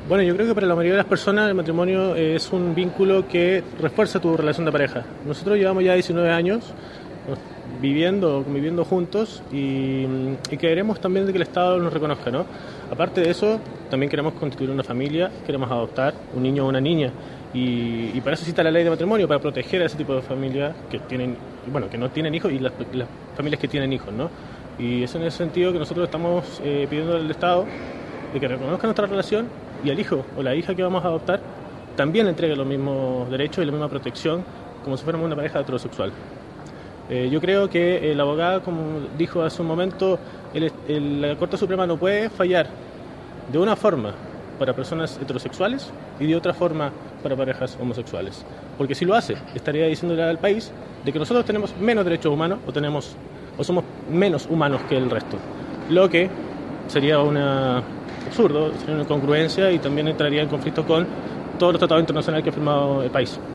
Bueno, yo creo que para la mayoría de las personas el matrimonio es un vínculo que refuerza tu relación de pareja. Nosotros llevamos ya 19 años viviendo, conviviendo juntos y queremos también de que el Estado nos reconozca, ¿no? Aparte de eso, también queremos constituir una familia, queremos adoptar un niño o una niña y para eso existe la ley de matrimonio, para proteger a ese tipo de familias que tienen, bueno, que no tienen hijos y las familias que tienen hijos, ¿no? Y es en ese sentido que nosotros estamos pidiendo al Estado de que reconozca nuestra relación y al hijo o la hija que vamos a adoptar también entregue los mismos derechos y la misma protección como si fuéramos una pareja heterosexual. Yo creo que la abogada, como dijo hace un momento, la Corte Suprema no puede fallar de una forma para personas heterosexuales y de otra forma para parejas homosexuales. Porque si lo hace, estaría diciéndole al país de que nosotros tenemos menos derechos humanos o somos menos humanos que el resto. Lo que sería absurdo, sería una incongruencia y también entraría en conflicto con todos los tratados internacionales que ha firmado el país.